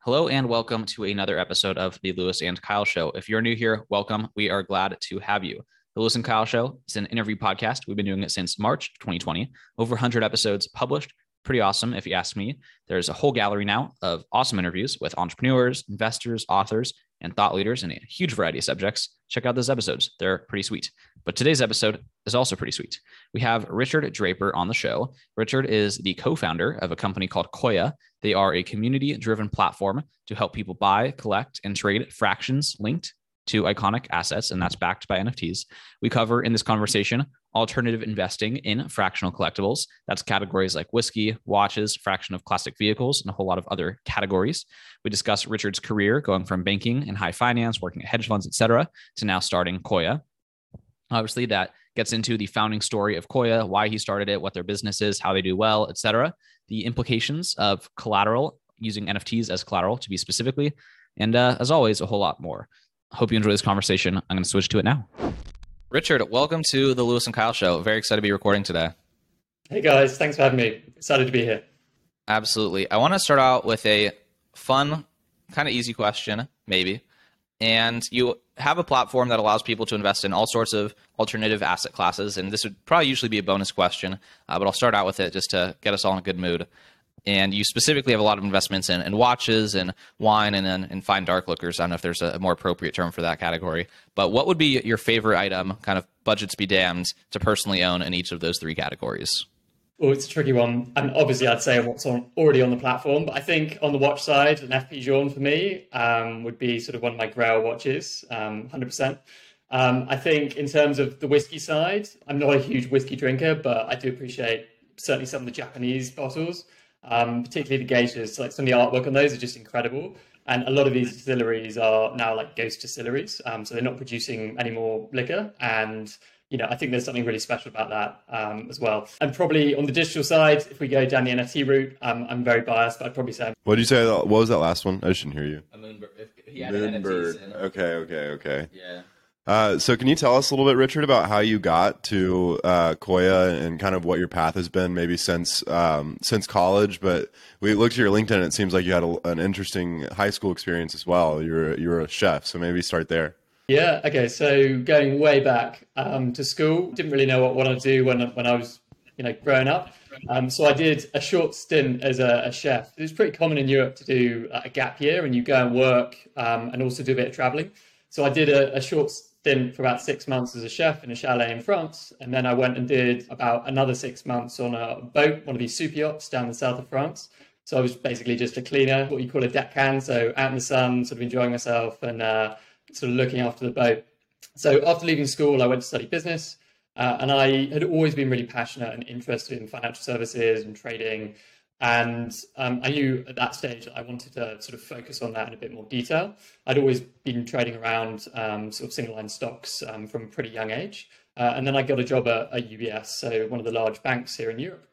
Hello and welcome to another episode of the Lewis and Kyle Show. If you're new here, welcome. We are glad to have you. The Lewis and Kyle Show is an interview podcast. We've been doing it since March 2020. Over 100 episodes published. Pretty awesome, if you ask me. There's a whole gallery now of awesome interviews with entrepreneurs, investors, authors, and thought leaders in a huge variety of subjects. Check out those episodes. They're pretty sweet. But today's episode is also pretty sweet. We have Richard Draper on the show. Richard is the co-founder of a company called Koya. They are a community-driven platform to help people buy, collect, and trade fractions linked to iconic assets, and that's backed by NFTs. We cover in this conversation alternative investing in fractional collectibles. That's categories like whiskey, watches, fraction of classic vehicles, and a whole lot of other categories. We discuss Richard's career going from banking and high finance, working at hedge funds, etc., to now starting Koya. Obviously, that gets into the founding story of Koya, why he started it, what their business is, how they do well, etc., the implications of collateral, using NFTs as collateral to be specifically, and as always, a whole lot more. Hope you enjoy this conversation. I'm going to switch to it now. Richard, welcome to the Lewis and Kyle Show. Very excited to be recording today. Hey guys, thanks for having me. Excited to be here. Absolutely. I want to start out with a fun, kind of easy question, maybe. And you have a platform that allows people to invest in all sorts of alternative asset classes. And this would probably usually be a bonus question, but I'll start out with it just to get us all in a good mood. And you specifically have a lot of investments in watches and wine and fine dark liquors. I don't know if there's a more appropriate term for that category. But what would be your favorite item, kind of budgets be damned, to personally own in each of those three categories? Well, it's a tricky one. And obviously, I'd say what's already on the platform. But I think on the watch side, an FP Journe for me would be sort of one of my Grail watches, 100%. I think in terms of the whiskey side, I'm not a huge whiskey drinker, but I do appreciate certainly some of the Japanese bottles. Particularly the geishas, like some of the artwork on those are just incredible. And a lot of these distilleries are now like ghost distilleries. So they're not producing any more liquor. And, I think there's something really special about that as well. And probably on the digital side, if we go down the NFT route, I'm very biased, but I'd probably say... What did you say? What was that last one? I just didn't hear you. A moonbird. If he had NFTs. Okay. Yeah. So can you tell us a little bit, Richard, about how you got to Koya and kind of what your path has been maybe since college? But we looked at your LinkedIn and it seems like you had an interesting high school experience as well. You were a chef, so maybe start there. Yeah, okay. So going way back to school, didn't really know what I wanted to do when I was growing up. So I did a short stint as a chef. It was pretty common in Europe to do a gap year and you go and work and also do a bit of traveling. So I did a short stint for about 6 months as a chef in a chalet in France. And then I went and did about another 6 months on a boat, one of these super yachts down the south of France. So I was basically just a cleaner, what you call a deckhand. So out in the sun, sort of enjoying myself and sort of looking after the boat. So after leaving school, I went to study business. And I had always been really passionate and interested in financial services and trading. And I knew at that stage that I wanted to sort of focus on that in a bit more detail. I'd always been trading around sort of single line stocks from a pretty young age. And then I got a job at UBS, so one of the large banks here in Europe.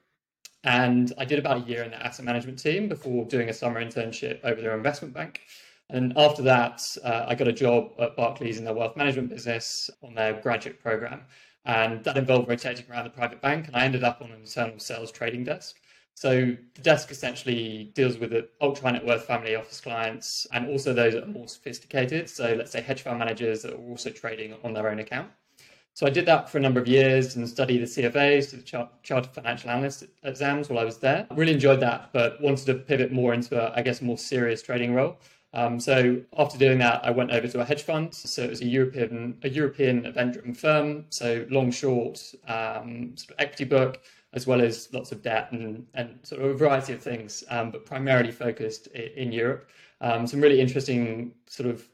And I did about a year in the asset management team before doing a summer internship over their investment bank. And after that, I got a job at Barclays in their wealth management business on their graduate program. And that involved rotating around the private bank. And I ended up on an internal sales trading desk. So the desk essentially deals with the ultra high net worth family office clients and also those that are more sophisticated. So let's say hedge fund managers that are also trading on their own account. So I did that for a number of years and studied the CFAs, the Chartered Financial Analyst exams while I was there. Really enjoyed that, but wanted to pivot more into a more serious trading role. So after doing that, I went over to a hedge fund. So it was a European event-driven firm. So long, short, sort of equity book, as well as lots of debt and sort of a variety of things, but primarily focused in Europe. Some really interesting sort of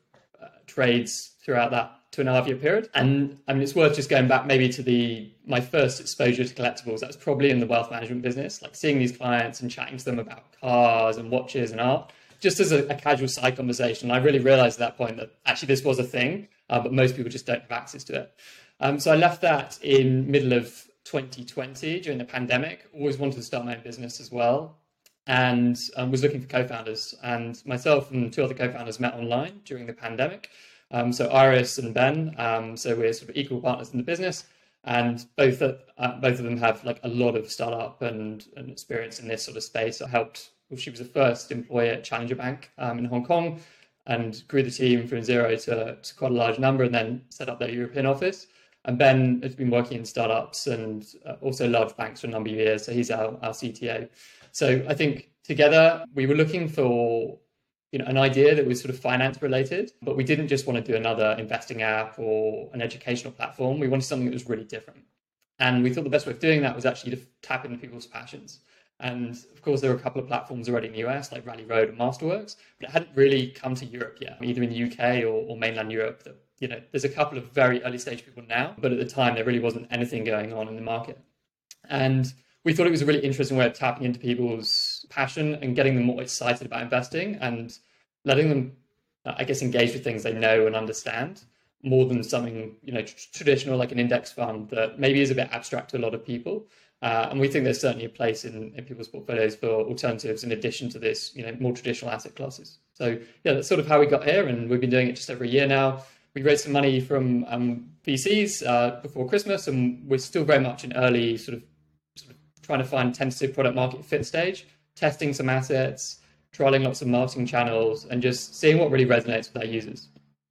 trades throughout that 2.5-year period. And I mean, it's worth just going back maybe to my first exposure to collectibles. That was probably in the wealth management business, like seeing these clients and chatting to them about cars and watches and art, just as a casual side conversation. I really realized at that point that actually this was a thing, but most people just don't have access to it. So I left that in middle of 2020 during the pandemic. Always wanted to start my own business as well, and was looking for co-founders. And myself and 2 other co-founders met online during the pandemic. So Iris and Ben. So we're sort of equal partners in the business, and both of them have like a lot of startup and experience in this sort of space. I helped she was the first employee at Challenger Bank in Hong Kong, and grew the team from zero to quite a large number, and then set up their European office. And Ben has been working in startups and also large banks for a number of years. So he's our CTO. So I think together we were looking for an idea that was sort of finance related, but we didn't just want to do another investing app or an educational platform. We wanted something that was really different. And we thought the best way of doing that was actually to tap into people's passions. And of course, there were a couple of platforms already in the US, like Rally Road and Masterworks, but it hadn't really come to Europe yet, either in the UK or mainland Europe. That, there's a couple of very early stage people now, but at the time, there really wasn't anything going on in the market. And we thought it was a really interesting way of tapping into people's passion and getting them more excited about investing and letting them, I guess, engage with things they know and understand more than something, traditional like an index fund that maybe is a bit abstract to a lot of people. And we think there's certainly a place in people's portfolios for alternatives in addition to this, more traditional asset classes. So yeah, that's sort of how we got here, and we've been doing it just over a year now. We raised some money from VCs before Christmas, and we're still very much in early sort of trying to find tentative product market fit stage, testing some assets, trialing lots of marketing channels, and just seeing what really resonates with our users.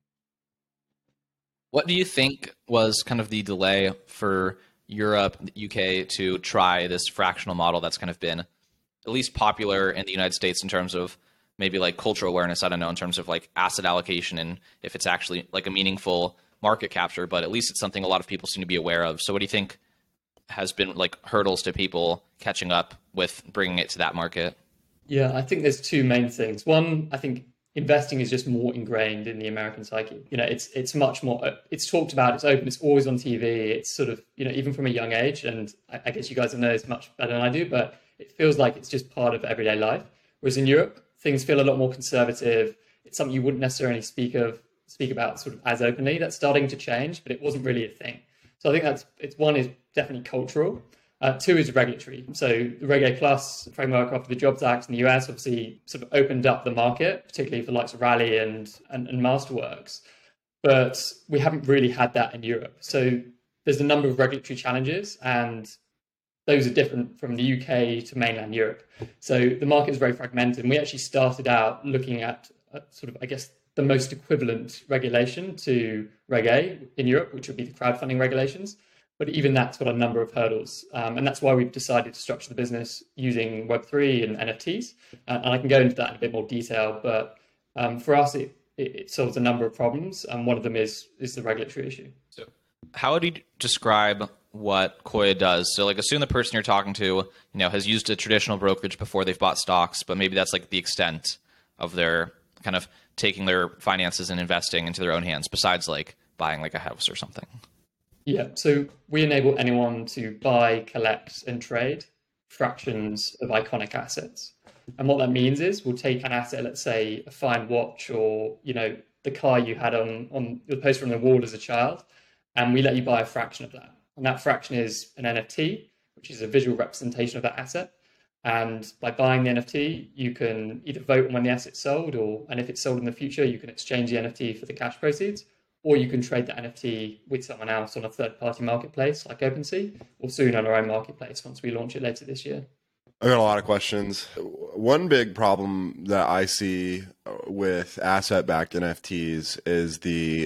What do you think was kind of the delay for Europe, the UK to try this fractional model that's kind of been at least popular in the United States in terms of maybe like cultural awareness? I don't know, in terms of like asset allocation and if it's actually like a meaningful market capture, but at least it's something a lot of people seem to be aware of. So what do you think has been like hurdles to people catching up with bringing it to that market? Yeah, I think there's two main things. One, I think investing is just more ingrained in the American psyche. It's much more, it's talked about, it's open, it's always on TV. It's sort of, even from a young age, and I guess you guys know this much better than I do, but it feels like it's just part of everyday life. Whereas in Europe, things feel a lot more conservative. It's something you wouldn't necessarily speak about sort of as openly. That's starting to change, but it wasn't really a thing. So I think one is definitely cultural. Two is regulatory. So the Reg A Plus framework after the Jobs Act in the US obviously sort of opened up the market, particularly for the likes of Rally and Masterworks. But we haven't really had that in Europe. So there's a number of regulatory challenges, and those are different from the UK to mainland Europe. So the market is very fragmented. And we actually started out looking at sort of, I guess, the most equivalent regulation to Reg A in Europe, which would be the crowdfunding regulations. But even that's got a number of hurdles. And that's why we've decided to structure the business using Web3 and NFTs. And I can go into that in a bit more detail. But for us, it solves a number of problems. And one of them is the regulatory issue. So how would you describe what Koya does? So like assume the person you're talking to, has used a traditional brokerage before they've bought stocks, but maybe that's like the extent of their kind of taking their finances and investing into their own hands, besides like buying like a house or something. Yeah, so we enable anyone to buy, collect, and trade fractions of iconic assets. And what that means is we'll take an asset, let's say a fine watch or, the car you had on the poster on the wall as a child, and we let you buy a fraction of that. And that fraction is an NFT, which is a visual representation of that asset. And by buying the NFT, you can either vote on when the asset's sold, and if it's sold in the future, you can exchange the NFT for the cash proceeds. Or you can trade the NFT with someone else on a third-party marketplace like OpenSea, or soon on our own marketplace once we launch it later this year. I've got a lot of questions. One big problem that I see with asset-backed NFTs is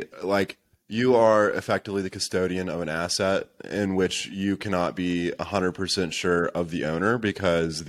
you are effectively the custodian of an asset in which you cannot be 100% sure of the owner, because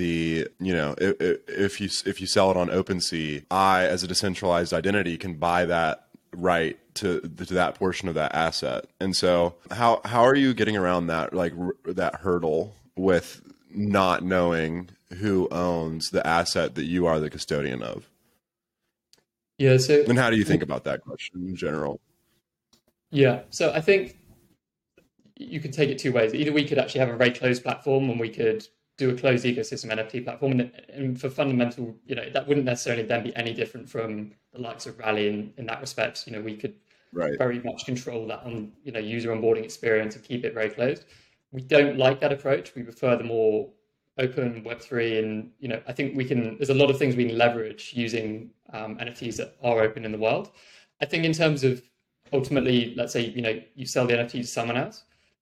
if you sell it on OpenSea, I, as a decentralized identity, can buy that right to that portion of that asset. And so how are you getting around that, that hurdle with not knowing who owns the asset that you are the custodian of? Yeah. So, and how do you think about that question in general? Yeah. So I think you can take it two ways. Either we could actually have a very closed platform and we could do a closed ecosystem NFT platform. And for fundamental, that wouldn't necessarily then be any different from the likes of Rally in that respect. We could very much control that on, user onboarding experience and keep it very closed. We don't like that approach. We prefer the more open Web3. And, I think there's a lot of things we can leverage using NFTs that are open in the world. I think in terms of ultimately, let's say, you sell the NFT to someone else.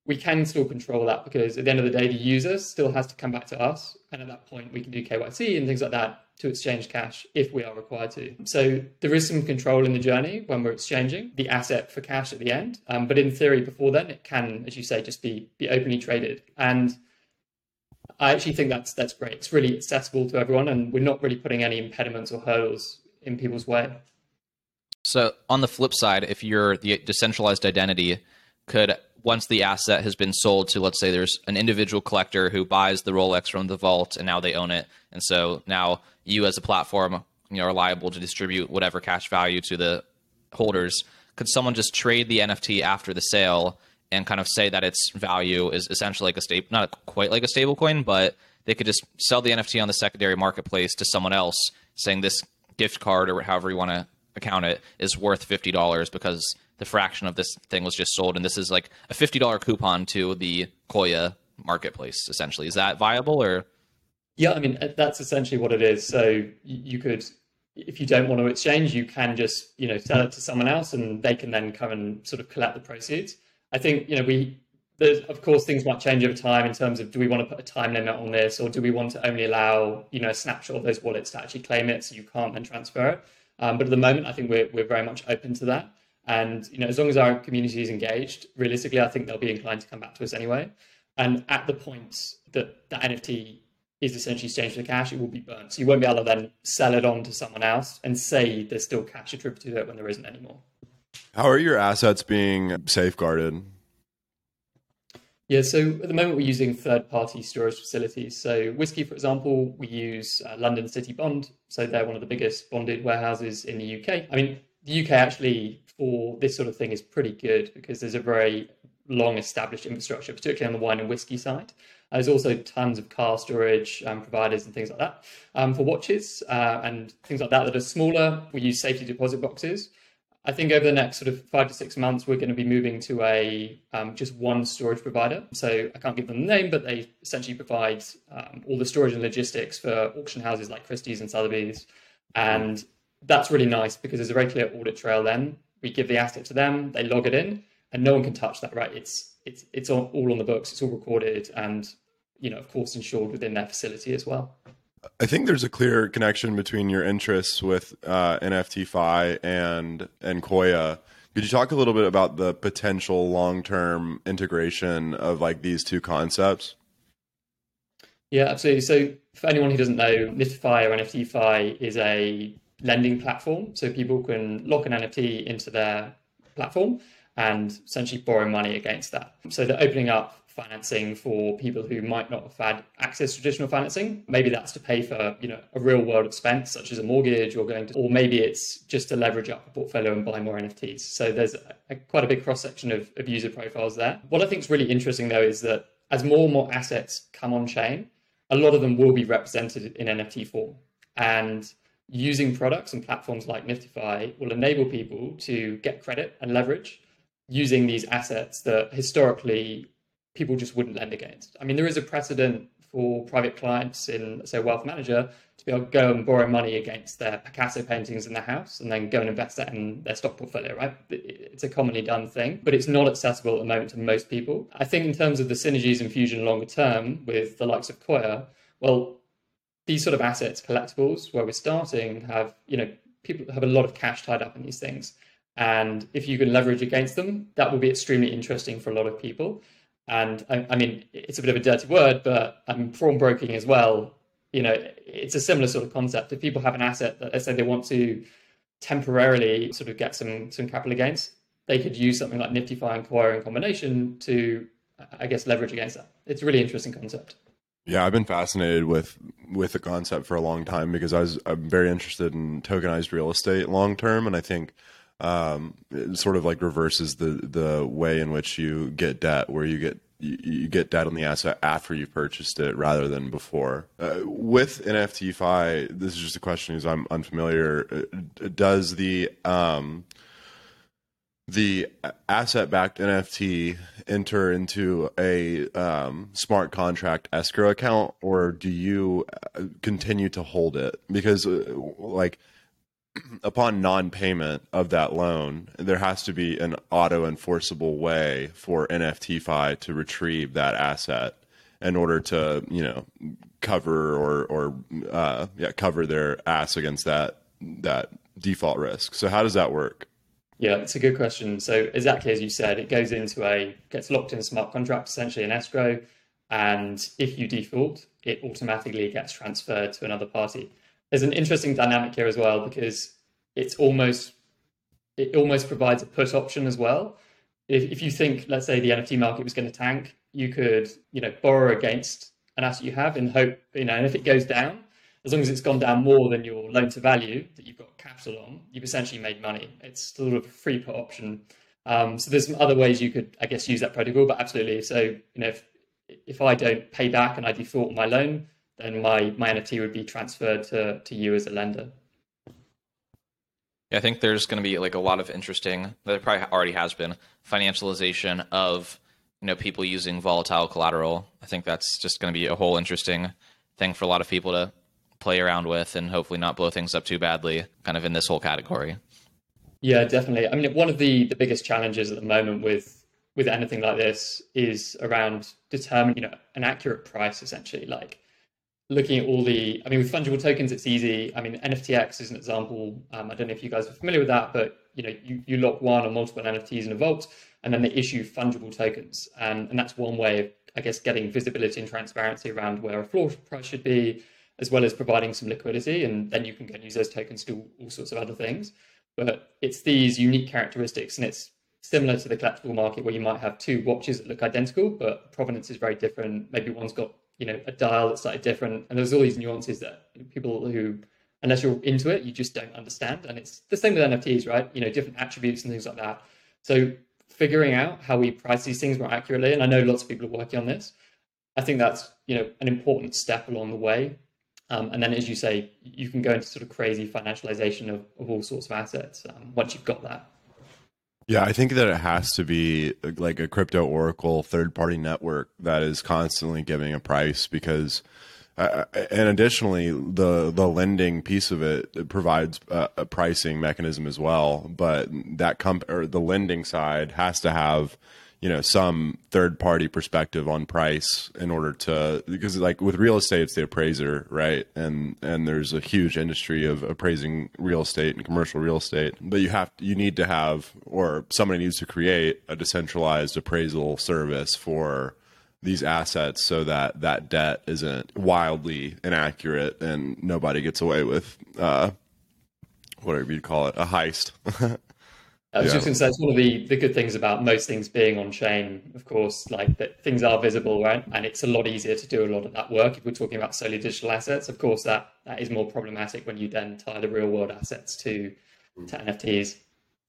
we can still control that, because at the end of the day, the user still has to come back to us. And at that point, we can do KYC and things like that to exchange cash if we are required to. So there is some control in the journey when we're exchanging the asset for cash at the end. But in theory, before then, it can, as you say, just be openly traded. And I actually think that's great. It's really accessible to everyone, and we're not really putting any impediments or hurdles in people's way. So on the flip side, if you're the decentralized identity, could, once the asset has been sold to, let's say there's an individual collector who buys the Rolex from the vault and now they own it, and so now you as a platform, are liable to distribute whatever cash value to the holders, could someone just trade the NFT after the sale and kind of say that its value is essentially like a stable, not quite like a stable coin, but they could just sell the NFT on the secondary marketplace to someone else, saying this gift card, or however you want to account it, is worth $50 because the fraction of this thing was just sold, and this is like a $50 coupon to the Koya marketplace, essentially. Is that viable, or? Yeah, I mean, that's essentially what it is. So you could, if you don't want to exchange, you can just, sell it to someone else, and they can then come and sort of collect the proceeds. I think, there's, of course, things might change over time in terms of, do we want to put a time limit on this, or do we want to only allow, a snapshot of those wallets to actually claim it so you can't then transfer it? But at the moment, I think we're very much open to that. And, as long as our community is engaged, realistically, I think they'll be inclined to come back to us anyway. And at the point that the NFT is essentially exchanged for cash, it will be burnt. So you won't be able to then sell it on to someone else and say there's still cash attributed to it when there isn't anymore. How are your assets being safeguarded? Yeah, so at the moment we're using third-party storage facilities. So Whiskey, for example, we use London City Bond. So they're one of the biggest bonded warehouses in the UK. I mean, the UK actually for this sort of thing is pretty good because there's a very long established infrastructure, particularly on the wine and whiskey side. There's also tons of car storage providers and things like that. For watches and things like that are smaller, we use safety deposit boxes. I think over the next sort of 5 to 6 months, we're going to be moving to a just one storage provider. So I can't give them the name, but they essentially provide all the storage and logistics for auction houses like Christie's and Sotheby's. And that's really nice because there's a very clear audit trail then. We give the asset to them, they log it in, and no one can touch that, right? It's all on the books, it's all recorded, and, of course, insured within their facility as well. I think there's a clear connection between your interests with NFTFi and Koya. Could you talk a little bit about the potential long-term integration of like these two concepts? Yeah, absolutely. So for anyone who doesn't know, Niftify or NFTFi is a lending platform. So people can lock an NFT into their platform and essentially borrow money against that. So they're opening up financing for people who might not have had access to traditional financing. Maybe that's to pay for, a real world expense such as a mortgage, or maybe it's just to leverage up a portfolio and buy more NFTs. So there's quite a big cross section of user profiles there. What I think is really interesting though is that as more and more assets come on chain, a lot of them will be represented in NFT form. And using products and platforms like Niftify will enable people to get credit and leverage using these assets that historically people just wouldn't lend against. I mean, there is a precedent for private clients in, say, a wealth manager to be able to go and borrow money against their Picasso paintings in their house and then go and invest that in their stock portfolio, right? It's a commonly done thing, but it's not accessible at the moment to most people. I think in terms of the synergies and fusion longer term with the likes of Koya, well, these sort of assets, collectibles, where we're starting, have, people have a lot of cash tied up in these things. And if you can leverage against them, that will be extremely interesting for a lot of people. And I mean, it's a bit of a dirty word, but pawnbroking as well, it's a similar sort of concept. If people have an asset that, let's say, they want to temporarily sort of get some capital against, they could use something like Niftify and Koya in combination to, I guess, leverage against that. It's a really interesting concept. Yeah, I've been fascinated with the concept for a long time because I'm very interested in tokenized real estate long term, and I think it sort of like reverses the way in which you get debt, where you get debt on the asset after you purchased it rather than before. With NFTFi, this is just a question because I'm unfamiliar. Does the asset-backed NFT enter into a smart contract escrow account, or do you continue to hold it? Because upon non-payment of that loan, there has to be an auto-enforceable way for NFTFi to retrieve that asset in order to, cover cover their ass against that default risk. So how does that work? Yeah, it's a good question. So exactly as you said, it gets locked in a smart contract, essentially an escrow. And if you default, it automatically gets transferred to another party. There's an interesting dynamic here as well, because it almost provides a put option as well. If you think, let's say the NFT market was going to tank, you could, borrow against an asset you have in hope, and if it goes down, as long as it's gone down more than your loan to value that you've got capital on, you've essentially made money. It's sort of a free put option. So there's some other ways you could, I guess, use that protocol, but absolutely. So, if I don't pay back and I default my loan, then my NFT would be transferred to you as a lender. Yeah, I think there's going to be like a lot of interesting, there probably already has been, financialization of, people using volatile collateral. I think that's just going to be a whole interesting thing for a lot of people to play around with and hopefully not blow things up too badly, kind of in this whole category. Yeah, definitely. I mean, one of the biggest challenges at the moment with anything like this is around determining, an accurate price, essentially. Like looking at with fungible tokens, it's easy. I mean, NFTX is an example. I don't know if you guys are familiar with that, but you lock one or multiple NFTs in a vault, and then they issue fungible tokens, and that's one way of, I guess, getting visibility and transparency around where a floor price should be, as well as providing some liquidity, and then you can go and use those tokens to do all sorts of other things. But it's these unique characteristics, and it's similar to the collectible market where you might have two watches that look identical, but provenance is very different. Maybe one's got, a dial that's slightly different. And there's all these nuances that people who, unless you're into it, you just don't understand. And it's the same with NFTs, right? Different attributes and things like that. So figuring out how we price these things more accurately, and I know lots of people are working on this, I think that's, an important step along the way. And then, as you say, you can go into sort of crazy financialization of all sorts of assets once you've got that. Yeah, I think that it has to be like a crypto oracle third-party network that is constantly giving a price, because and additionally, the lending piece of it provides a pricing mechanism as well. But that the lending side has to have, some third-party perspective on price in order to, because like with real estate, it's the appraiser, right? And there's a huge industry of appraising real estate and commercial real estate. But you need to have, or somebody needs to create a decentralized appraisal service for these assets so that that debt isn't wildly inaccurate and nobody gets away with whatever you'd call it, a heist. I was just going to say, it's one of the good things about most things being on chain, of course, like that things are visible, right? And it's a lot easier to do a lot of that work. If we're talking about solely digital assets, of course, that is more problematic when you then tie the real world assets to NFTs.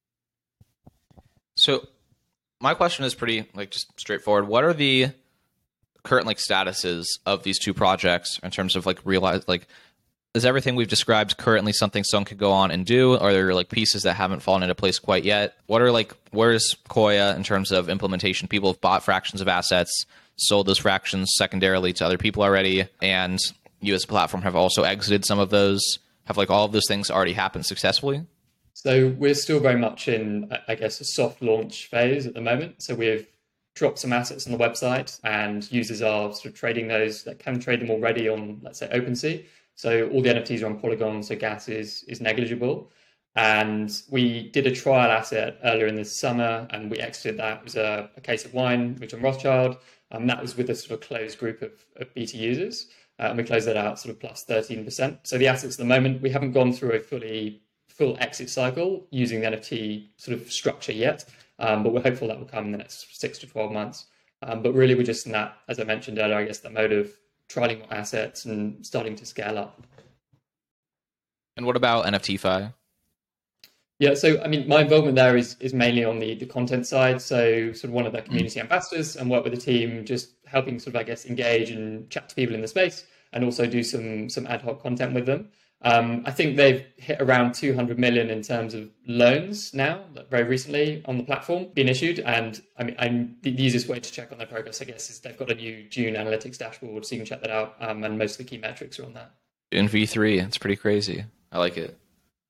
So my question is pretty just straightforward. What are the current statuses of these two projects in terms of is everything we've described currently something someone could go on and do? Are there pieces that haven't fallen into place quite yet? What are where's Koya in terms of implementation? People have bought fractions of assets, sold those fractions secondarily to other people already, and you as a platform have also exited some of those. Have all of those things already happened successfully? So we're still very much in, I guess, a soft launch phase at the moment. So we've dropped some assets on the website, and users are sort of trading those that can trade them already on, let's say, OpenSea. So all the NFTs are on Polygon, so gas is negligible. And we did a trial asset earlier in the summer, and we exited that. It was a case of wine, which on Rothschild. That was with a sort of closed group of beta users. And we closed that out sort of plus 13%. So the assets at the moment, we haven't gone through a full exit cycle using the NFT sort of structure yet. But we're hopeful that will come in the next 6 to 12 months. But really, we're just in that, as I mentioned earlier, I guess, the mode of trialing more assets and starting to scale up. And what about NFTFi? Yeah, so I mean, my involvement there is mainly on the content side. So sort of one of the community ambassadors, and work with the team, just helping sort of, I guess, engage and chat to people in the space, and also do some ad hoc content with them. I think they've hit around 200 million in terms of loans now, very recently on the platform being issued. And I mean, the easiest way to check on their progress, I guess, is they've got a new June analytics dashboard, so you can check that out. And most of the key metrics are on that. In V3, it's pretty crazy. I like it.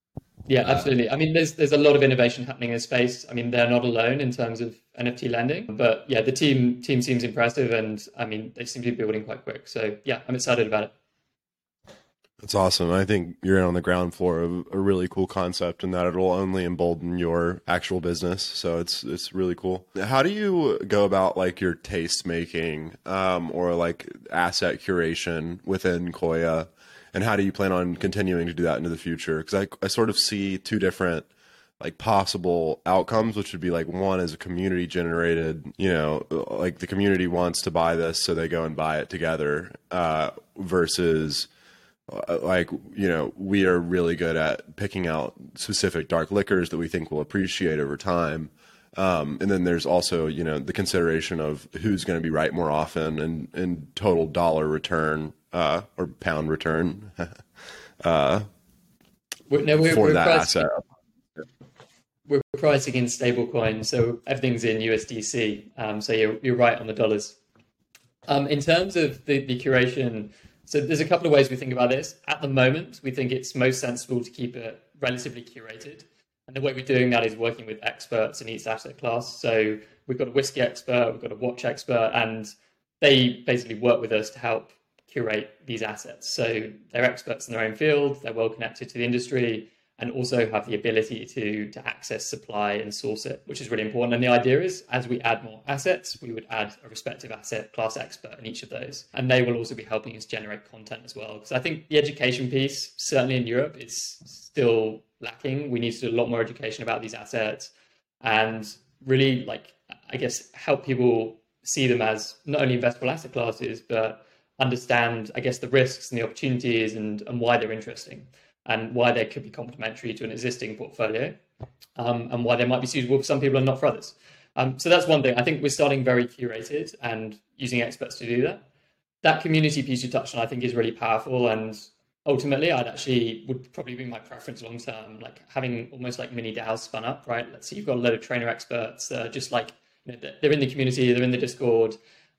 Yeah, absolutely. I mean, there's a lot of innovation happening in this space. I mean, they're not alone in terms of NFT lending, but yeah, the team seems impressive, and I mean, they seem to be building quite quick. So yeah, I'm excited about it. That's awesome. I think you're on the ground floor of a really cool concept, and that it'll only embolden your actual business. So it's really cool. How do you go about like your taste making, or like asset curation within Koya, and how do you plan on continuing to do that into the future? Because I sort of see two different like possible outcomes, which would be like one is a community generated, like the community wants to buy this, so they go and buy it together, versus like, we are really good at picking out specific dark liquors that we think will appreciate over time. And then there's also, the consideration of who's going to be right more often and total dollar return, or pound return, We're for that pricing, asset. we're pricing in stable coins, so everything's in USDC. So you're right on the dollars. In terms of the curation, so there's a couple of ways we think about this. At the moment, we think it's most sensible to keep it relatively curated. And the way we're doing that is working with experts in each asset class. So we've got a whiskey expert, we've got a watch expert, and they basically work with us to help curate these assets. So they're experts in their own field, they're well connected to the industry, and also have the ability to access supply and source it, which is really important. And the idea is, as we add more assets, we would add a respective asset class expert in each of those. And they will also be helping us generate content as well. Because I think the education piece, certainly in Europe, is still lacking. We need to do a lot more education about these assets and really, help people see them as not only investable asset classes, but understand, the risks and the opportunities and why they're interesting, and why they could be complementary to an existing portfolio, and why they might be suitable for some people and not for others. So that's one thing. I think we're starting very curated and using experts to do that. That community piece you touched on, I think, is really powerful. And ultimately, would probably be my preference long term, like having almost like mini DAOs spun up, right? Let's say you've got a load of trainer experts, just like, they're in the community, they're in the Discord,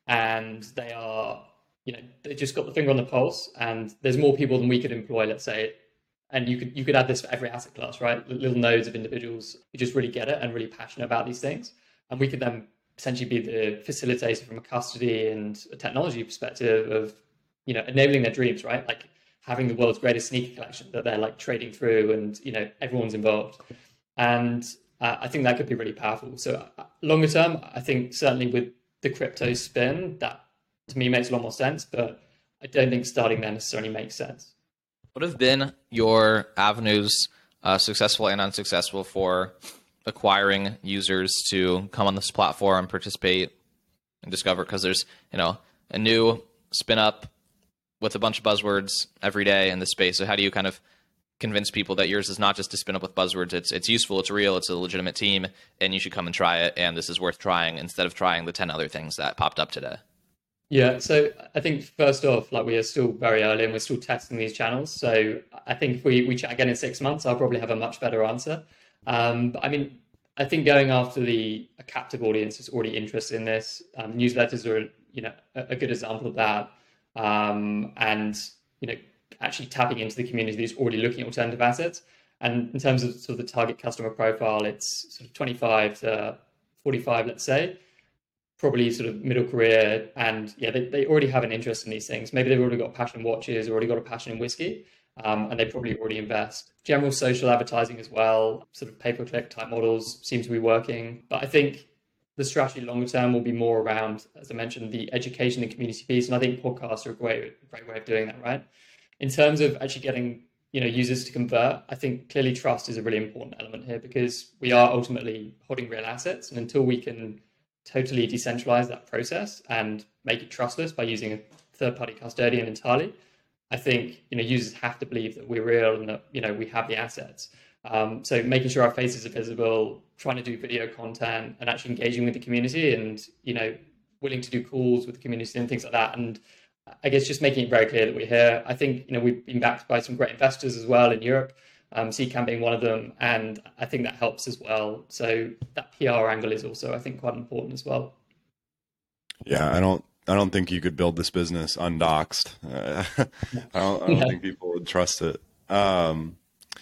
and they are, they just got the finger on the pulse, and there's more people than we could employ, let's say. And you could add this for every asset class, right? Little nodes of individuals who just really get it and really passionate about these things. And we could then essentially be the facilitator from a custody and a technology perspective of, enabling their dreams, right? Like having the world's greatest sneaker collection that they're like trading through, and, everyone's involved. And I think that could be really powerful. So longer term, I think certainly with the crypto spin, that to me makes a lot more sense, but I don't think starting there necessarily makes sense. What have been your avenues, successful and unsuccessful, for acquiring users to come on this platform, participate, and discover? Because there's, a new spin up with a bunch of buzzwords every day in this space. So how do you kind of convince people that yours is not just to spin up with buzzwords? It's useful, it's real, it's a legitimate team, and you should come and try it, and this is worth trying instead of trying the 10 other things that popped up today? Yeah, so I think first off, we are still very early and we're still testing these channels. So I think if we chat again in 6 months, I'll probably have a much better answer. But I think going after a captive audience is already interested in this. Newsletters are, a good example of that. And, actually tapping into the community that's already looking at alternative assets. And in terms of sort of the target customer profile, it's sort of 25 to 45, let's say. Probably sort of middle career, and they already have an interest in these things. Maybe they've already got a passion in watches, already got a passion in whiskey, and they probably already invest. General social advertising as well, sort of pay-per-click type models seem to be working. But I think the strategy longer term will be more around, as I mentioned, the education and community piece. And I think podcasts are a great way of doing that, right? In terms of actually getting users to convert, I think clearly trust is a really important element here, because we are ultimately holding real assets, and until we can totally decentralize that process and make it trustless by using a third-party custodian entirely, I think users have to believe that we're real and that we have the assets. So making sure our faces are visible, trying to do video content, and actually engaging with the community, and willing to do calls with the community and things like that. And I guess just making it very clear that we're here. I think we've been backed by some great investors as well in Europe. CCAM being one of them, and I think that helps as well. So that PR angle is also, I think, quite important as well. Yeah, I don't think you could build this business undoxed. I don't think people would trust it.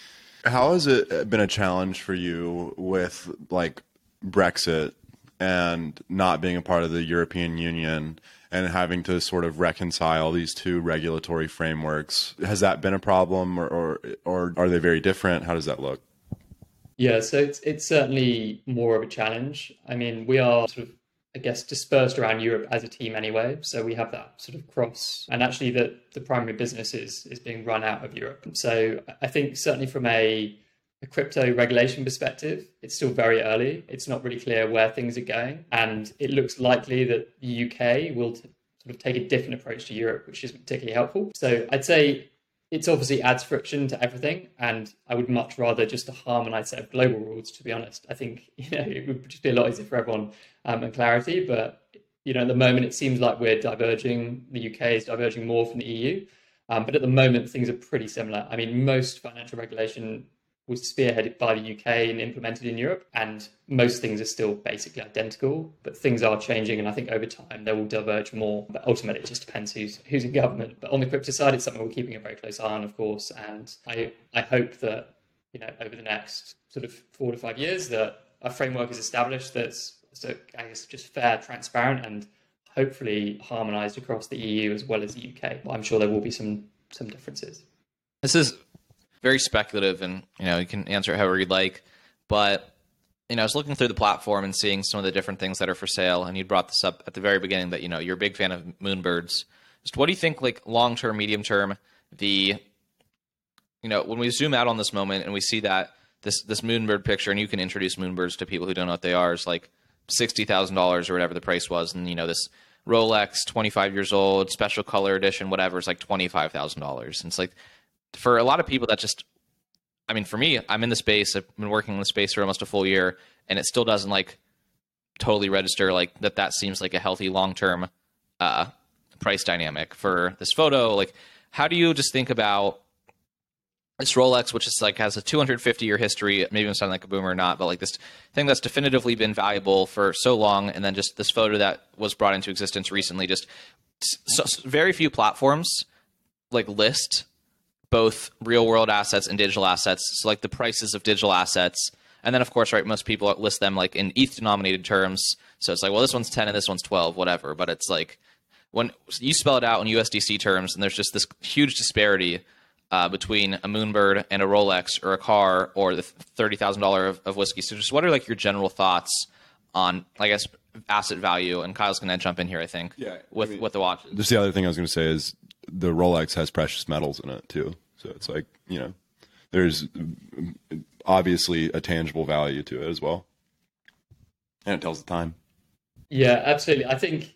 How has it been a challenge for you with like Brexit and not being a part of the European Union and having to sort of reconcile these two regulatory frameworks? Has that been a problem, or are they very different? How does that look? Yeah, so it's certainly more of a challenge. I mean, we are sort of, I guess, dispersed around Europe as a team anyway. So we have that sort of cross, and actually the primary business is being run out of Europe. So I think certainly from a crypto regulation perspective, it's still very early. It's not really clear where things are going, and it looks likely that the UK will sort of take a different approach to Europe, which isn't particularly helpful. So I'd say it's obviously adds friction to everything, and I would much rather just a harmonized set of global rules, to be honest. I think it would just be a lot easier for everyone and clarity. But at the moment, it seems like we're diverging. The UK is diverging more from the EU, but at the moment, things are pretty similar. I mean, most financial regulation was spearheaded by the UK and implemented in Europe, and most things are still basically identical, but things are changing, and I think over time they will diverge more. But ultimately, it just depends who's in government. But on the crypto side, it's something we're keeping a very close eye on, of course, and I hope that over the next sort of 4 to 5 years that a framework is established that's I guess just fair, transparent, and hopefully harmonized across the EU as well as the UK. But I'm sure there will be some differences. This is very speculative, and you can answer it however you'd like, but I was looking through the platform and seeing some of the different things that are for sale, and you brought this up at the very beginning that you're a big fan of Moonbirds. Just what do you think, like long term, medium term, when we zoom out on this moment and we see that this Moonbird picture, and you can introduce Moonbirds to people who don't know what they are, is like $60,000 or whatever the price was, and this Rolex 25 years old special color edition whatever is like $25,000, and it's like, for a lot of people, that just, I mean, for me, I'm in the space. I've been working in the space for almost a full year, and it still doesn't like totally register like that seems like a healthy long-term price dynamic for this photo. Like, how do you just think about this Rolex, which is like has a 250-year history? Maybe I'm sounding like a boomer or not, but like this thing that's definitively been valuable for so long, and then just this photo that was brought into existence recently. Just very few platforms like list both real world assets and digital assets. So like the prices of digital assets. And then of course, right, most people list them like in ETH denominated terms. So it's like, well, this one's 10 and this one's 12, whatever. But it's like when you spell it out in USDC terms, and there's just this huge disparity between a Moonbird and a Rolex or a car or the $30,000 of whiskey. So just what are like your general thoughts on, I guess, asset value? And Kyle's going to jump in here, I think, with the watches. Just the other thing I was going to say is the Rolex has precious metals in it too. So it's like, there's obviously a tangible value to it as well. And it tells the time. Yeah, absolutely. I think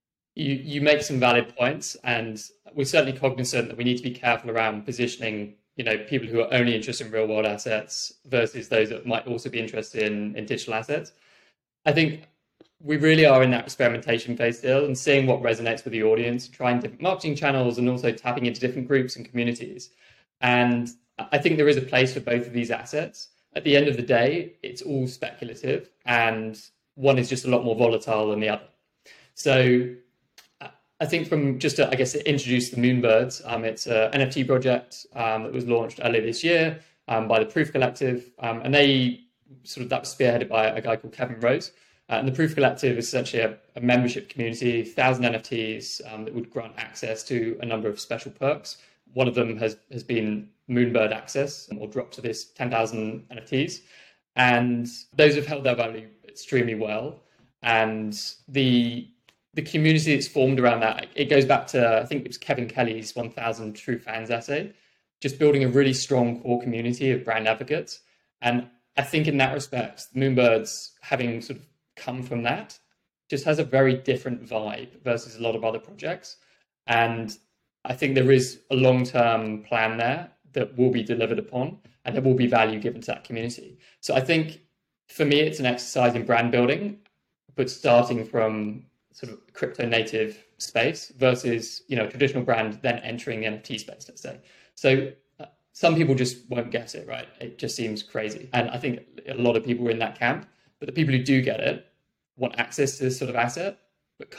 you make some valid points, and we're certainly cognizant that we need to be careful around positioning, people who are only interested in real world assets versus those that might also be interested in digital assets. I think we really are in that experimentation phase still, and seeing what resonates with the audience, trying different marketing channels, and also tapping into different groups and communities. And I think there is a place for both of these assets. At the end of the day, it's all speculative, and one is just a lot more volatile than the other. So I think from just to, I guess, introduce the Moonbirds, it's an NFT project that was launched earlier this year by the Proof Collective, and that was spearheaded by a guy called Kevin Rose. And the Proof Collective is essentially a membership community, 1,000 NFTs that would grant access to a number of special perks. One of them has been Moonbird access, or drop to this 10,000 NFTs. And those have held their value extremely well. And the community that's formed around that, it goes back to, I think it was Kevin Kelly's 1,000 True Fans essay, just building a really strong core community of brand advocates. And I think in that respect, Moonbirds, having sort of come from that, just has a very different vibe versus a lot of other projects. And I think there is a long-term plan there that will be delivered upon, and there will be value given to that community. So I think for me, it's an exercise in brand building, but starting from sort of crypto native space versus, a traditional brand then entering the NFT space, let's say. So some people just won't get it, right? It just seems crazy. And I think a lot of people are in that camp, but the people who do get it want access to this sort of asset, but can't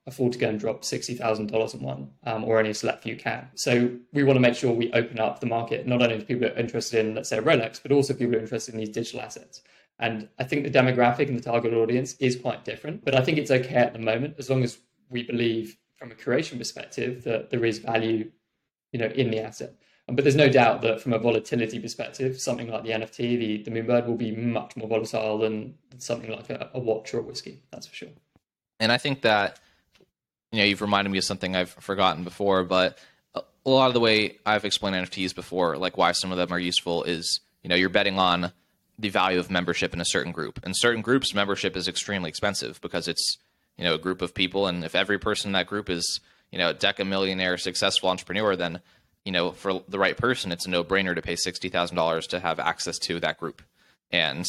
afford to go and drop $60,000 in one, or only a select few can. So we want to make sure we open up the market, not only to people who are interested in, let's say, Rolex, but also people who are interested in these digital assets. And I think the demographic and the target audience is quite different, but I think it's okay at the moment, as long as we believe from a curation perspective that there is value, in the asset. But there's no doubt that from a volatility perspective, something like the NFT, the Moonbird, will be much more volatile than something like a watch or a whiskey. That's for sure. And I think that, you've reminded me of something I've forgotten before, but a lot of the way I've explained NFTs before, like why some of them are useful, is, you're betting on the value of membership in a certain group. And certain groups, membership is extremely expensive because it's, a group of people. And if every person in that group is, a decamillionaire, successful entrepreneur, then, for the right person, it's a no-brainer to pay $60,000 to have access to that group. And,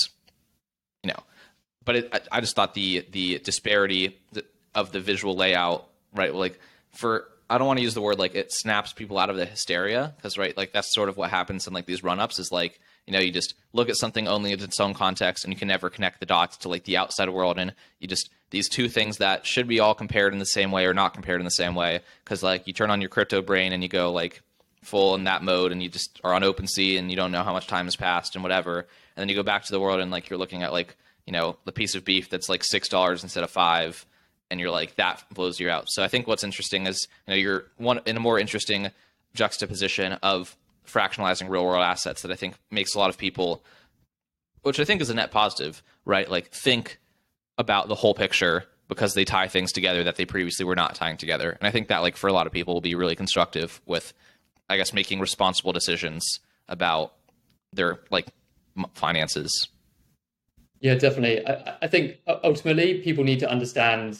but I just thought the disparity of the visual layout, right? Like I don't want to use the word like it snaps people out of the hysteria, because, right, like that's sort of what happens in like these run-ups is like, you just look at something only in its own context and you can never connect the dots to like the outside world. And these two things that should be all compared in the same way or not compared in the same way. Cause like you turn on your crypto brain and you go like full in that mode and you just are on OpenSea and you don't know how much time has passed and whatever. And then you go back to the world and like you're looking at like, the piece of beef that's like $6 instead of $5. And you're like, that blows you out. So I think what's interesting is, you're in a more interesting juxtaposition of fractionalizing real world assets that I think makes a lot of people, which I think is a net positive, right? Like think about the whole picture because they tie things together that they previously were not tying together. And I think that like for a lot of people will be really constructive with, I guess, making responsible decisions about their like finances. Yeah, definitely. I think ultimately people need to understand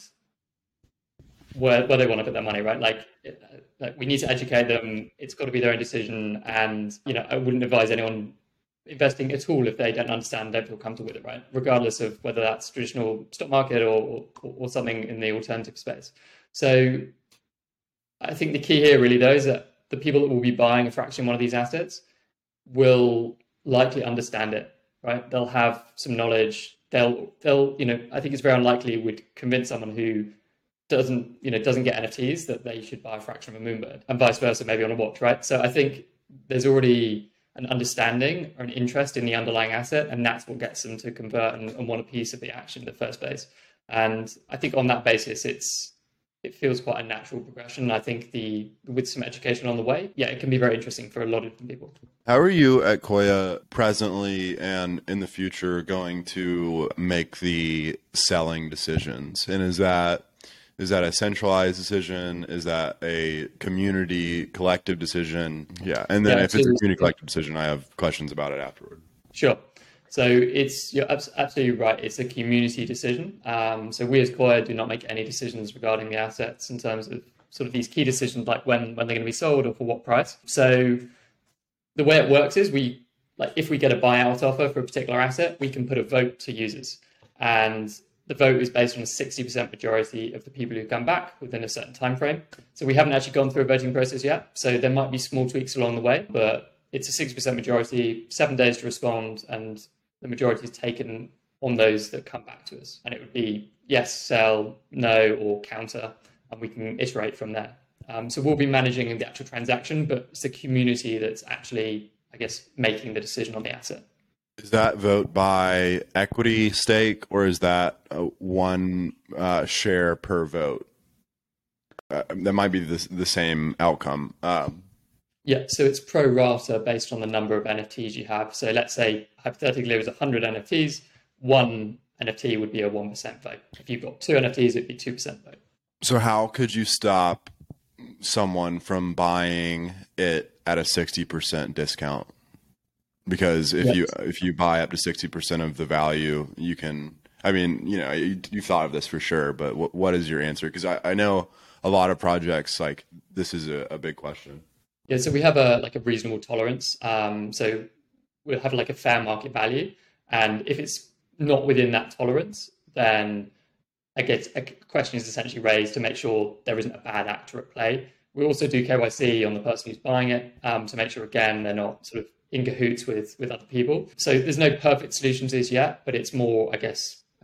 where they want to put their money, right? Like we need to educate them. It's got to be their own decision. And, I wouldn't advise anyone investing at all if they don't understand, don't feel comfortable with it, right? Regardless of whether that's traditional stock market or something in the alternative space. So I think the key here really though is that the people that will be buying a fraction of one of these assets will likely understand it, right? They'll have some knowledge. They'll I think it's very unlikely would convince someone who doesn't get NFTs that they should buy a fraction of a Moonbird, and vice versa, maybe on a watch, right? So I think there's already an understanding or an interest in the underlying asset, and that's what gets them to convert and want a piece of the action in the first place. And I think on that basis, it feels quite a natural progression. I think with some education on the way, it can be very interesting for a lot of different people. How are you at Koya presently and in the future going to make the selling decisions? And is that a centralized decision? Is that a community collective decision? Yeah. And then if it's a community collective decision, I have questions about it afterward. Sure. So you're absolutely right. It's a community decision. So we as Koya do not make any decisions regarding the assets in terms of sort of these key decisions, like when they're going to be sold or for what price. So the way it works is if we get a buyout offer for a particular asset, we can put a vote to users. And the vote is based on a 60% majority of the people who come back within a certain time frame. So we haven't actually gone through a voting process yet. So there might be small tweaks along the way, but it's a 60% majority, 7 days to respond, and the majority is taken on those that come back to us. And it would be yes, sell, no, or counter, and we can iterate from there. So we'll be managing the actual transaction, but it's the community that's actually, I guess, making the decision on the asset. Is that vote by equity stake, or is that one share per vote? That might be the same outcome. Yeah, so it's pro rata based on the number of NFTs you have. So let's say, hypothetically, there was 100 NFTs, one NFT would be a 1% vote. If you've got 2 NFTs, it'd be 2% vote. So how could you stop someone from buying it at a 60% discount? Because if you buy up to 60% of the value, you can. I mean, you've thought of this for sure, but what is your answer? Because I know a lot of projects like this is a big question. Yeah, so we have a reasonable tolerance. So we'll have like a fair market value, and if it's not within that tolerance, then I guess a question is essentially raised to make sure there isn't a bad actor at play. We also do KYC on the person who's buying it to make sure, again, they're not sort of in cahoots with other people. So there's no perfect solution to this yet, but it's more, I guess, a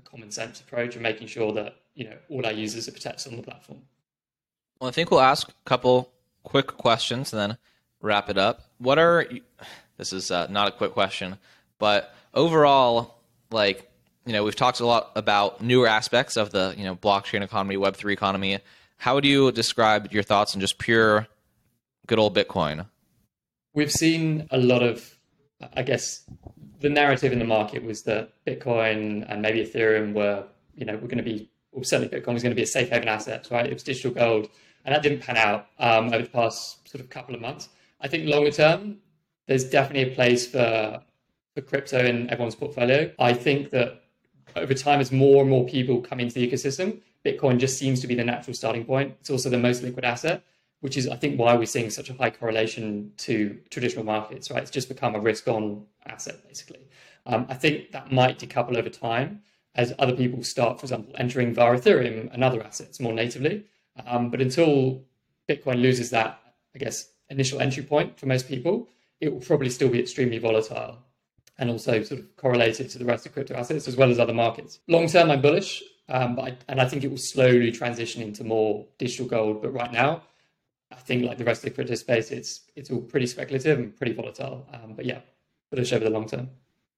common sense approach and making sure that, all our users are protected on the platform. Well, I think we'll ask a couple quick questions and then wrap it up. This is not a quick question, but overall, we've talked a lot about newer aspects of the, blockchain economy, Web3 economy. How would you describe your thoughts on just pure good old Bitcoin? We've seen a lot of, I guess, the narrative in the market was that Bitcoin and maybe Ethereum were going to be, or certainly Bitcoin was going to be a safe haven asset, right? It was digital gold, and that didn't pan out over the past sort of couple of months. I think longer term, there's definitely a place for crypto in everyone's portfolio. I think that over time, as more and more people come into the ecosystem, Bitcoin just seems to be the natural starting point. It's also the most liquid asset, which is, I think, why we're seeing such a high correlation to traditional markets, right? It's just become a risk-on asset, basically. I think that might decouple over time as other people start, for example, entering via Ethereum and other assets more natively. But until Bitcoin loses that, I guess, initial entry point for most people, it will probably still be extremely volatile and also sort of correlated to the rest of crypto assets as well as other markets. Long term, I'm bullish, and I think it will slowly transition into more digital gold. But right now, I think like the rest of the crypto space, it's all pretty speculative and pretty volatile. But yeah, bullish over the long term.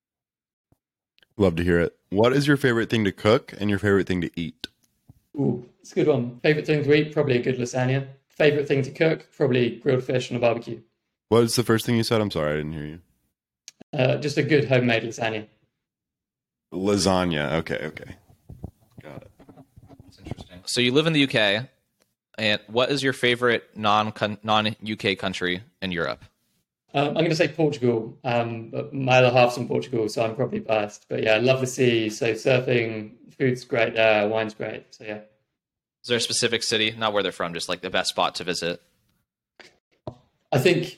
Love to hear it. What is your favorite thing to cook and your favorite thing to eat? Ooh, it's a good one. Favorite thing to eat, probably a good lasagna. Favorite thing to cook, probably grilled fish on a barbecue. What was the first thing you said? I'm sorry, I didn't hear you. Just a good homemade lasagna. Lasagna. Okay. Got it. That's interesting. So you live in the UK, and what is your favorite non-UK country in Europe? I'm going to say Portugal, but my other half's in Portugal, so I'm probably biased. But yeah, I love the sea, so surfing, food's great there, wine's great, so yeah. Is there a specific city, not where they're from, just like the best spot to visit? I think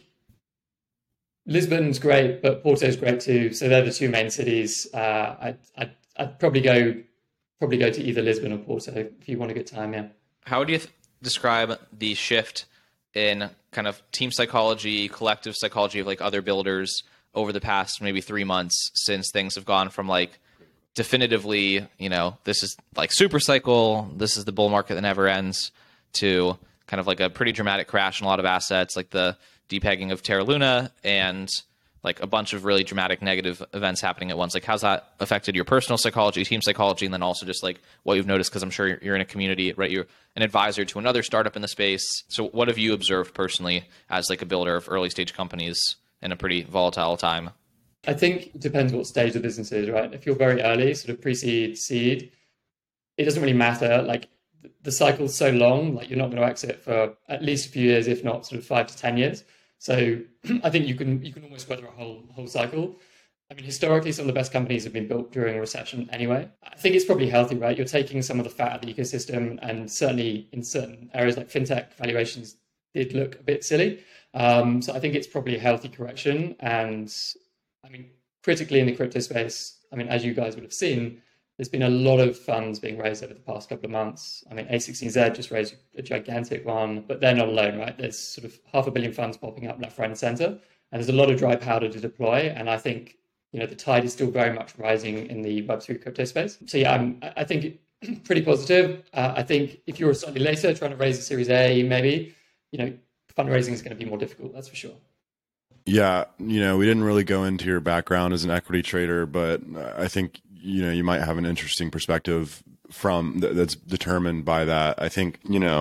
Lisbon's great, but Porto's great too. So they're the two main cities. I'd probably go to either Lisbon or Porto if you want a good time. Yeah. How would you describe the shift in kind of team psychology, collective psychology of like other builders over the past maybe 3 months since things have gone from like definitively, this is like super cycle, this is the bull market that never ends, to kind of like a pretty dramatic crash in a lot of assets, like the depegging of Terra Luna and like a bunch of really dramatic negative events happening at once. Like, how's that affected your personal psychology, team psychology, and then also just like what you've noticed? Because I'm sure you're in a community, right? You're an advisor to another startup in the space. So what have you observed personally as like a builder of early stage companies in a pretty volatile time? I think it depends what stage the business is, right? If you're very early, sort of pre-seed, seed, it doesn't really matter. Like the cycle's so long, like you're not going to exit for at least a few years, if not sort of 5 to 10 years. So I think you can almost weather a whole cycle. I mean, historically, some of the best companies have been built during a recession anyway. I think it's probably healthy, right? You're taking some of the fat out of the ecosystem, and certainly in certain areas like fintech, valuations did look a bit silly. So I think it's probably a healthy correction. And I mean, critically in the crypto space, I mean, as you guys would have seen, there's been a lot of funds being raised over the past couple of months. I mean, A16Z just raised a gigantic one, but they're not alone, right? There's sort of 500 million funds popping up left, right, and center, and there's a lot of dry powder to deploy. And I think, the tide is still very much rising in the Web3 crypto space. So yeah, I think pretty positive. I think if you're slightly later trying to raise a Series A, maybe, fundraising is going to be more difficult. That's for sure. Yeah, we didn't really go into your background as an equity trader, but I think you might have an interesting perspective that's determined by that. I think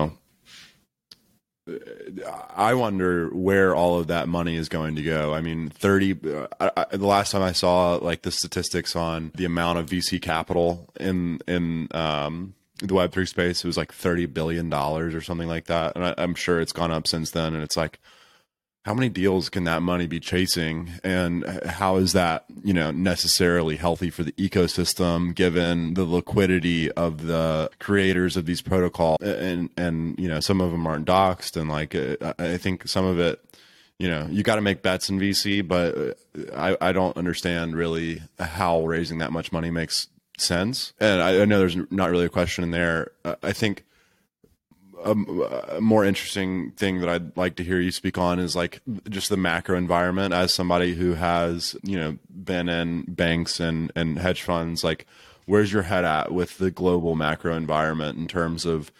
I wonder where all of that money is going to go. I mean, the last time I saw like the statistics on the amount of VC capital in the Web3 space, it was like $30 billion or something like that, and I'm sure it's gone up since then. And it's like, how many deals can that money be chasing, and how is that, necessarily healthy for the ecosystem given the liquidity of the creators of these protocols? And some of them aren't doxed, and like I think some of it, you got to make bets in VC, but I don't understand really how raising that much money makes sense. And I know there's not really a question in there. I think a more interesting thing that I'd like to hear you speak on is like just the macro environment. As somebody who has, been in banks and hedge funds, like where's your head at with the global macro environment in terms of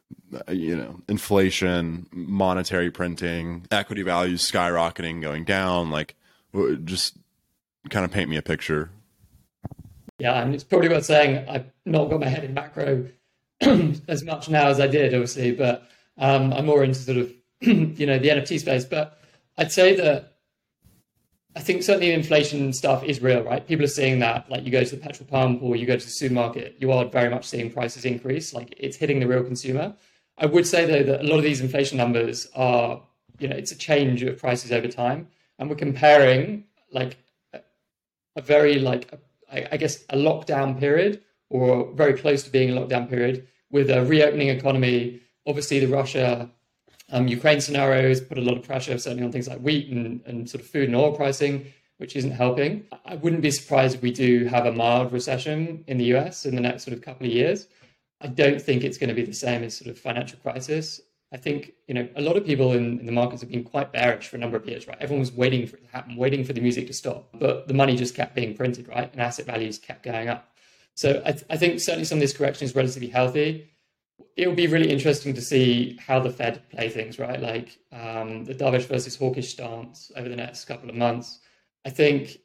inflation, monetary printing, equity values skyrocketing, going down? Like, just kind of paint me a picture. Yeah, and it's probably worth saying I've not got my head in macro as much now as I did, obviously, but I'm more into sort of the NFT space. But I'd say that I think certainly the inflation stuff is real, right? People are seeing that. Like, you go to the petrol pump or you go to the supermarket, you are very much seeing prices increase. Like, it's hitting the real consumer. I would say, though, that a lot of these inflation numbers are, it's a change of prices over time. And we're comparing like a very I guess a lockdown period, or very close to being a lockdown period, with a reopening economy. Obviously, the Russia Ukraine scenarios put a lot of pressure, certainly on things like wheat and sort of food and oil pricing, which isn't helping. I wouldn't be surprised if we do have a mild recession in the US in the next sort of couple of years. I don't think it's going to be the same as sort of financial crisis. I think, a lot of people in the markets have been quite bearish for a number of years, right? Everyone was waiting for it to happen, waiting for the music to stop, but the money just kept being printed, right? And asset values kept going up. So I think certainly some of this correction is relatively healthy. It'll be really interesting to see how the Fed play things, right? Like the dovish versus hawkish stance over the next couple of months. I think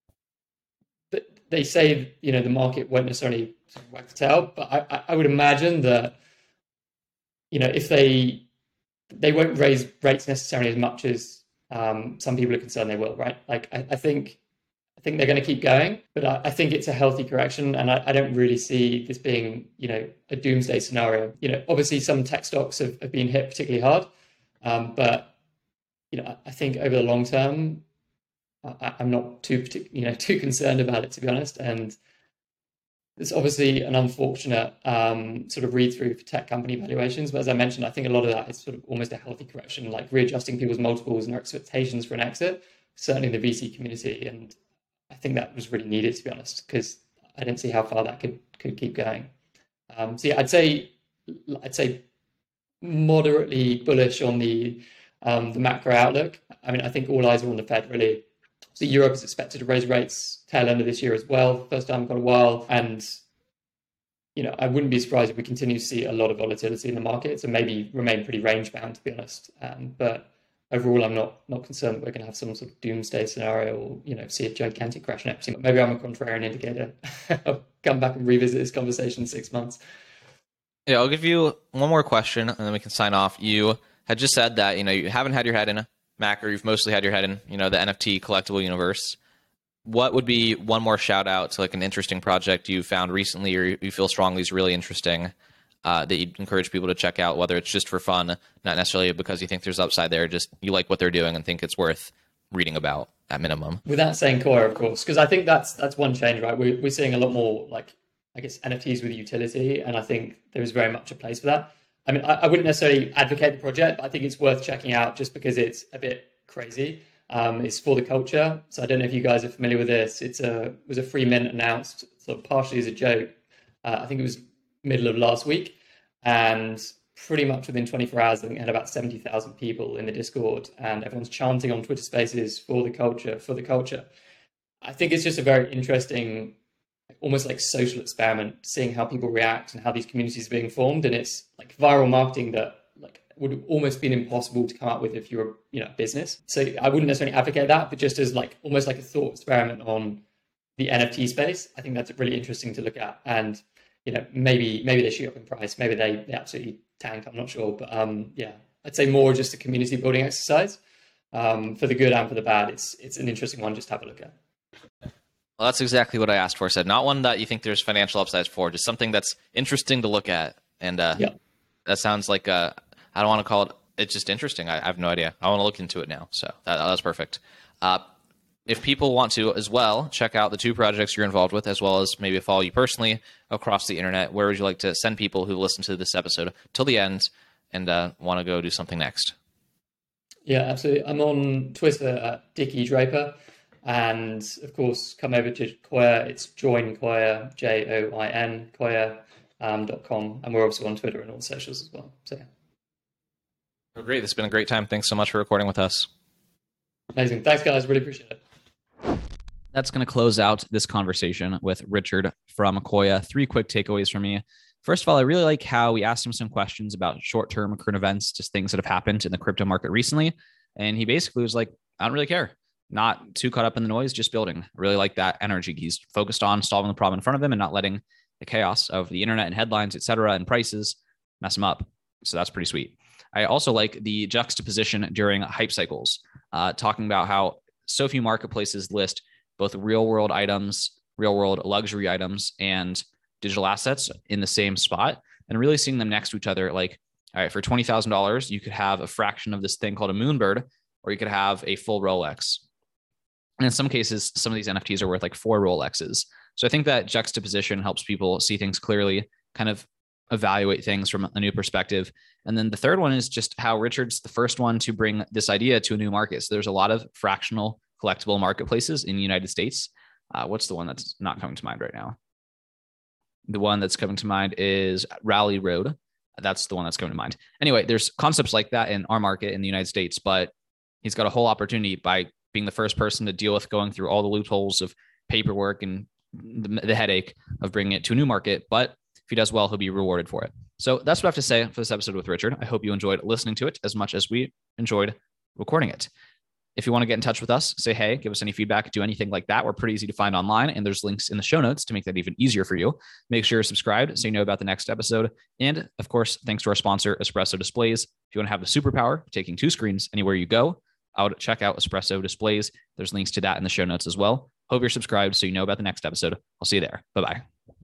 that they say, the market won't necessarily wag the tail, but I would imagine that, if they won't raise rates necessarily as much as some people are concerned they will, right? Like, I think they're going to keep going, but I think it's a healthy correction, and I don't really see this being, a doomsday scenario. Obviously some tech stocks have been hit particularly hard, but I think over the long term, I'm not too concerned about it, to be honest. And it's obviously an unfortunate sort of read through for tech company valuations, but as I mentioned, I think a lot of that is sort of almost a healthy correction, like readjusting people's multiples and their expectations for an exit, certainly in the VC community. And I think that was really needed, to be honest, because I didn't see how far that could keep going. So yeah, I'd say moderately bullish on the macro outlook. I mean, I think all eyes are on the Fed, really. So Europe is expected to raise rates tail end of this year as well, first time in quite a while. And I wouldn't be surprised if we continue to see a lot of volatility in the markets and maybe remain pretty range bound, to be honest. But overall, I'm not concerned that we're going to have some sort of doomsday scenario or, see a gigantic crash in equity. Maybe I'm a contrarian indicator. I'll come back and revisit this conversation in 6 months. Yeah, I'll give you one more question and then we can sign off. You had just said that, you haven't had your head in macro, you've mostly had your head in, the NFT collectible universe. What would be one more shout out to like an interesting project you found recently or you feel strongly is really interesting that you'd encourage people to check out, whether it's just for fun, not necessarily because you think there's upside there, just you like what they're doing and think it's worth reading about at minimum? Without saying Koya, of course, because I think that's one change, right? We're seeing a lot more, like, I guess, NFTs with utility, and I think there is very much a place for that. I mean, I wouldn't necessarily advocate the project, but I think it's worth checking out just because it's a bit crazy. It's For the Culture. So I don't know if you guys are familiar with this. It was a free mint announced sort of partially as a joke. I think it was middle of last week. And pretty much within 24 hours, I think it had about 70,000 people in the Discord, and everyone's chanting on Twitter Spaces, For the Culture, For the Culture. I think it's just a very interesting, almost like social experiment, seeing how people react and how these communities are being formed. And it's like viral marketing that like would have almost been impossible to come up with if you're a business. So I wouldn't necessarily advocate that, but just as like almost like a thought experiment on the NFT space, I think that's really interesting to look at. And maybe they shoot up in price, maybe they absolutely tank. I'm not sure, but yeah, I'd say more just a community building exercise for the good and for the bad. It's an interesting one just to have a look at. Well, that's exactly what I asked for. I said not one that you think there's financial upsides for, just something that's interesting to look at. And yeah, that sounds like I don't want to call it. It's just interesting. I have no idea. I want to look into it now. So that's perfect. If people want to as well, check out the two projects you're involved with, as well as maybe follow you personally across the internet. Where would you like to send people who listen to this episode till the end and want to go do something next? Yeah, absolutely. I'm on Twitter at Dickie Draper. And of course, come over to Koya. It's join Koya, JOIN, Koya.com. And we're also on Twitter and all socials as well. So yeah. Oh, great. This has been a great time. Thanks so much for recording with us. Amazing. Thanks, guys. Really appreciate it. That's going to close out this conversation with Richard from Akoya. 3 quick takeaways from me. First of all, I really like how we asked him some questions about short-term current events, just things that have happened in the crypto market recently. And he basically was like, I don't really care. Not too caught up in the noise, just building. I really like that energy. He's focused on solving the problem in front of him and not letting the chaos of the internet and headlines, et cetera, and prices mess him up. So that's pretty sweet. I also like the juxtaposition during hype cycles, talking about how so few marketplaces list both real world items, real world luxury items, and digital assets in the same spot, and really seeing them next to each other. Like, all right, for $20,000, you could have a fraction of this thing called a Moonbird, or you could have a full Rolex. And in some cases, some of these NFTs are worth like 4 Rolexes. So I think that juxtaposition helps people see things clearly, kind of evaluate things from a new perspective. And then the third one is just how Richard's the first one to bring this idea to a new market. So there's a lot of fractional collectible marketplaces in the United States. What's the one that's not coming to mind right now? The one that's coming to mind is Rally Road. That's the one that's coming to mind. Anyway, there's concepts like that in our market in the United States, but he's got a whole opportunity by being the first person to deal with going through all the loopholes of paperwork and the headache of bringing it to a new market. But if he does well, he'll be rewarded for it. So that's what I have to say for this episode with Richard. I hope you enjoyed listening to it as much as we enjoyed recording it. If you want to get in touch with us, say hey, give us any feedback, do anything like that. We're pretty easy to find online, and there's links in the show notes to make that even easier for you. Make sure you're subscribed so you know about the next episode. And of course, thanks to our sponsor, Espresso Displays. If you want to have the superpower of taking 2 screens anywhere you go, I would check out Espresso Displays. There's links to that in the show notes as well. Hope you're subscribed so you know about the next episode. I'll see you there. Bye-bye.